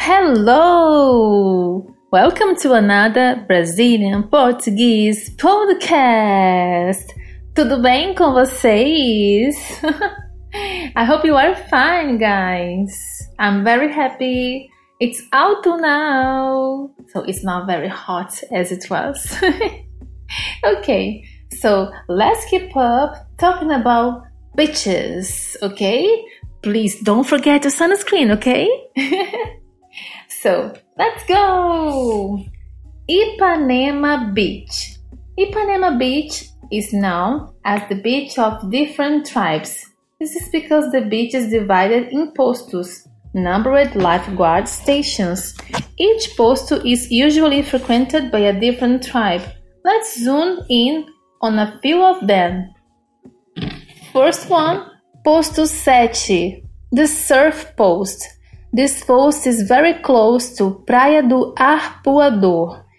Hello! Welcome to another Brazilian Portuguese podcast. Tudo bem com vocês? I hope you are fine, guys. I'm very happy. It's autumn now, so it's not very hot as it was. Okay, so let's keep up talking about beaches, okay? Please don't forget your sunscreen, okay? So, let's go! Ipanema Beach. Ipanema Beach is known as the beach of different tribes. This is because the beach is divided in postos, numbered lifeguard stations. Each posto is usually frequented by a different tribe. Let's zoom in on a few of them. First one, Posto 7, the surf post. This post is very close to Praia do Arpoador.